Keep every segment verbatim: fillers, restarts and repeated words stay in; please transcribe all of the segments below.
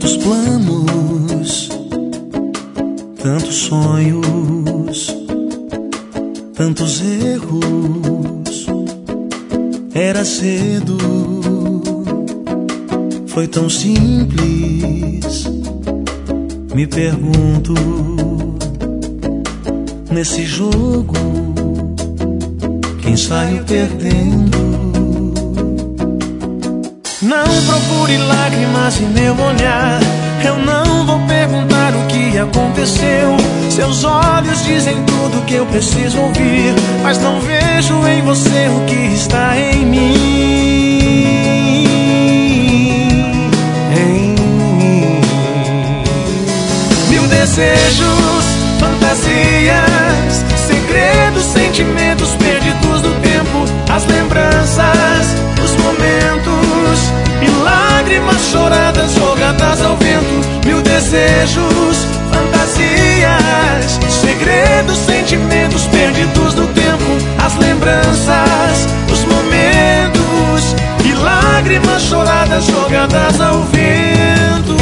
Tantos planos, tantos sonhos, tantos erros. Era cedo, foi tão simples. Me pergunto, nesse jogo, quem saiu perdendo? Não procure lágrimas em meu olhar. Eu não vou perguntar o que aconteceu. Seus olhos dizem tudo que eu preciso ouvir, mas não vejo em você o que está em mim. Em mim. Mil desejos, fantasias, segredos, sentimentos perdidos no tempo, as lembranças, os momentos e lágrimas choradas jogadas ao vento. Mil desejos, fantasias, segredos, sentimentos perdidos no tempo, as lembranças, os momentos e lágrimas choradas jogadas ao vento.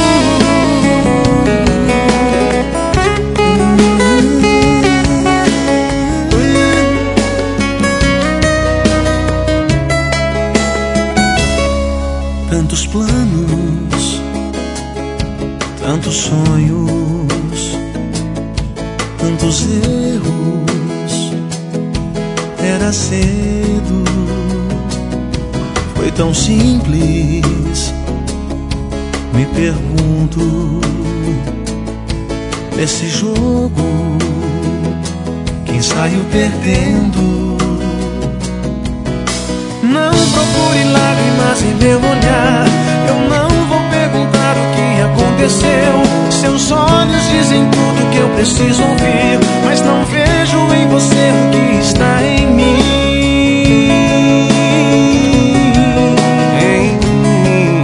Tantos planos, tantos sonhos, tantos erros. Era cedo, foi tão simples. Me pergunto, nesse jogo, quem saiu perdendo? Não procure lágrimas em meu olhar. Eu não vou perguntar o que aconteceu. Seus olhos dizem tudo que eu preciso ouvir, mas não vejo em você o que está em mim. Em mim.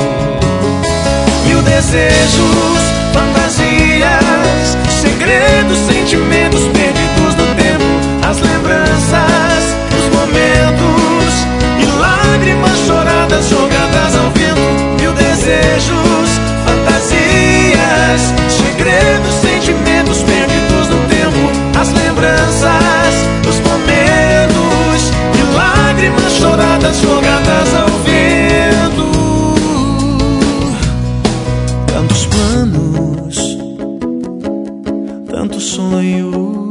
Mil desejos, fantasias, segredos, sentimentos perdidos no tempo, as lembranças, os momentos e lágrimas choradas jogadas ao vento. Mil desejos, fantasias, segredos, sentimentos perdidos no tempo, as lembranças, os momentos e lágrimas choradas jogadas ao vento. Tantos planos, tantos sonhos,